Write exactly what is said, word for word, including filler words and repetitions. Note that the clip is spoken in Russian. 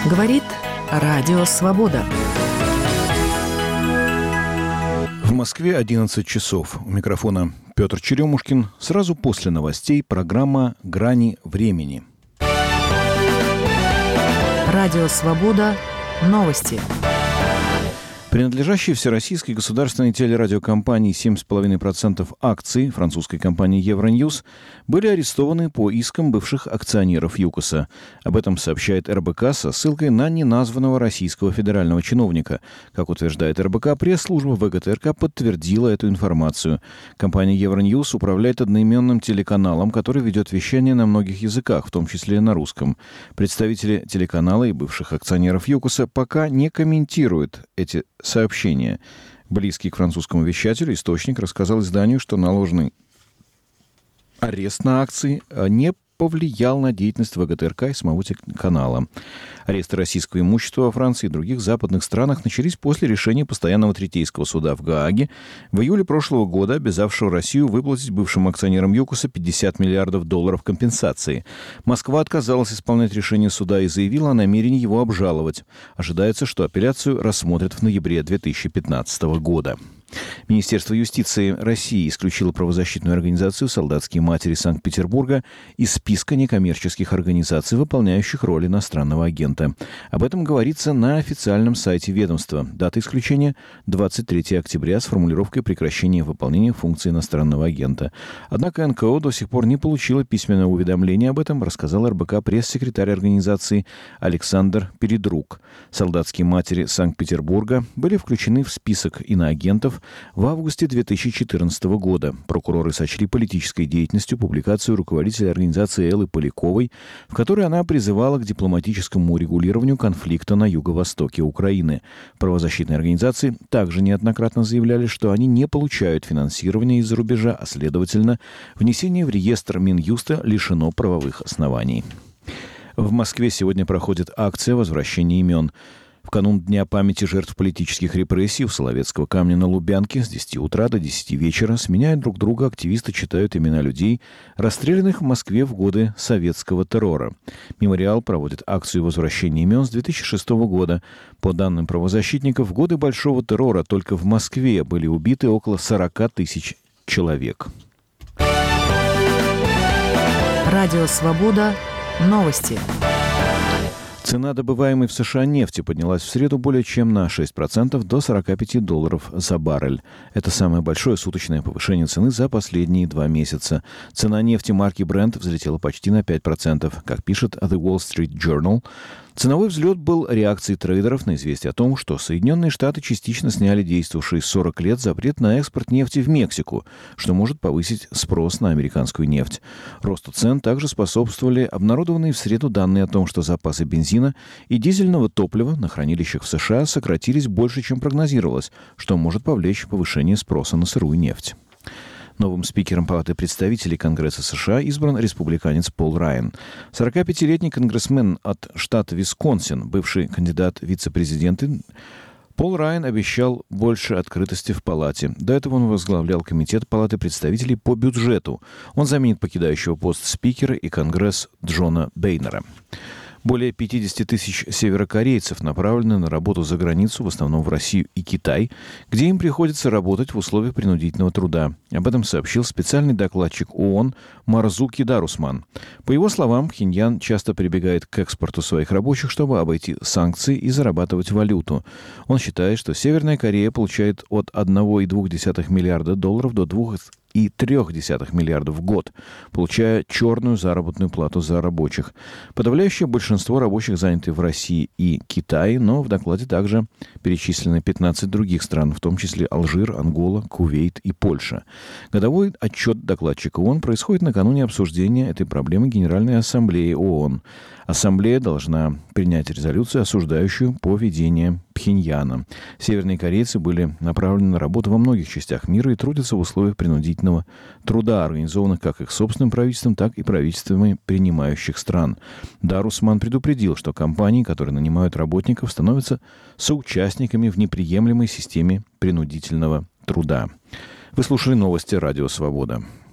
Говорит Радио Свобода. В Москве одиннадцать часов. У микрофона Петр Черемушкин. Сразу после новостей программа «Грани времени». Радио Свобода. Новости. Принадлежащие всероссийской государственной телерадиокомпании семь целых пять десятых процента акций французской компании Евроньюз были арестованы по искам бывших акционеров ЮКОСа. Об этом сообщает эр бэ ка со ссылкой на неназванного российского федерального чиновника. Как утверждает эр бэ ка, пресс-служба вэ гэ тэ эр ка подтвердила эту информацию. Компания Евроньюз управляет одноименным телеканалом, который ведет вещание на многих языках, в том числе на русском. Представители телеканала и бывших акционеров ЮКОСа пока не комментируют эти сообщения. Близкий к французскому вещателю источник рассказал изданию, что наложенный арест на акции не повлиял на деятельность вэ гэ тэ эр ка и самого телеканала. Аресты российского имущества во Франции и других западных странах начались после решения постоянного третейского суда в Гааге в июле прошлого года, обязавшего Россию выплатить бывшим акционерам ЮКОСа пятьдесят миллиардов долларов компенсации. Москва отказалась исполнять решение суда и заявила о намерении его обжаловать. Ожидается, что апелляцию рассмотрят в ноябре две тысячи пятнадцатого года. Министерство юстиции России исключило правозащитную организацию «Солдатские матери» Санкт-Петербурга из списка некоммерческих организаций, выполняющих роль иностранного агента. Об этом говорится на официальном сайте ведомства. Дата исключения – двадцать третьего октября с формулировкой прекращения выполнения функции иностранного агента. Однако эн ка о до сих пор не получила письменного уведомления об этом, рассказал эр бэ ка пресс-секретарь организации Александр Передрук. «Солдатские матери» Санкт-Петербурга были включены в список иноагентов в августе две тысячи четырнадцатого года. Прокуроры сочли политической деятельностью публикацию руководителя организации Эллы Поляковой, в которой она призывала к дипломатическому урегулированию конфликта на юго-востоке Украины. Правозащитные организации также неоднократно заявляли, что они не получают финансирования из-за рубежа, а, следовательно, внесение в реестр Минюста лишено правовых оснований. В Москве сегодня проходит акция возвращения имен. В канун Дня памяти жертв политических репрессий у Соловецкого камня на Лубянке с десяти утра до десяти вечера, сменяя друг друга, активисты читают имена людей, расстрелянных в Москве в годы советского террора. Мемориал проводит акцию возвращения имен с две тысячи шестого года. По данным правозащитников, в годы Большого террора только в Москве были убиты около сорока тысяч человек. Радио Свобода. Новости. Цена добываемой в США нефти поднялась в среду более чем на шесть процентов до сорока пяти долларов за баррель. Это самое большое суточное повышение цены за последние два месяца. Цена нефти марки Brent взлетела почти на пять процентов. Как пишет The Wall Street Journal, ценовой взлет был реакцией трейдеров на известие о том, что Соединенные Штаты частично сняли действовавший сорок лет запрет на экспорт нефти в Мексику, что может повысить спрос на американскую нефть. Росту цен также способствовали обнародованные в среду данные о том, что запасы бензина и дизельного топлива на хранилищах в США сократились больше, чем прогнозировалось, что может повлечь повышение спроса на сырую нефть. Новым спикером Палаты представителей Конгресса США избран республиканец Пол Райан. сорокапятилетний конгрессмен от штата Висконсин, бывший кандидат в вице-президенты, Пол Райан обещал больше открытости в Палате. До этого он возглавлял Комитет Палаты представителей по бюджету. Он заменит покидающего пост спикера и Конгресс Джона Бейнера. Более пятьдесят тысяч северокорейцев направлены на работу за границу, в основном в Россию и Китай, где им приходится работать в условиях принудительного труда. Об этом сообщил специальный докладчик ООН Марзуки Дарусман. По его словам, Пхеньян часто прибегает к экспорту своих рабочих, чтобы обойти санкции и зарабатывать валюту. Он считает, что Северная Корея получает от одного целых двух десятых миллиарда долларов до двух и трех десятых миллиардов в год, получая черную заработную плату за рабочих. Подавляющее большинство рабочих заняты в России и Китае, но в докладе также перечислены пятнадцать других стран, в том числе Алжир, Ангола, Кувейт и Польша. Годовой отчет докладчика ООН происходит накануне обсуждения этой проблемы Генеральной Ассамблеи ООН. Ассамблея должна принять резолюцию, осуждающую поведение Пхеньяна. Северные корейцы были направлены на работу во многих частях мира и трудятся в условиях принудительного труда, организованных как их собственным правительством, так и правительствами принимающих стран. Дарусман предупредил, что компании, которые нанимают работников, становятся соучастниками в неприемлемой системе принудительного труда. Вы слушали новости «Радио Свобода».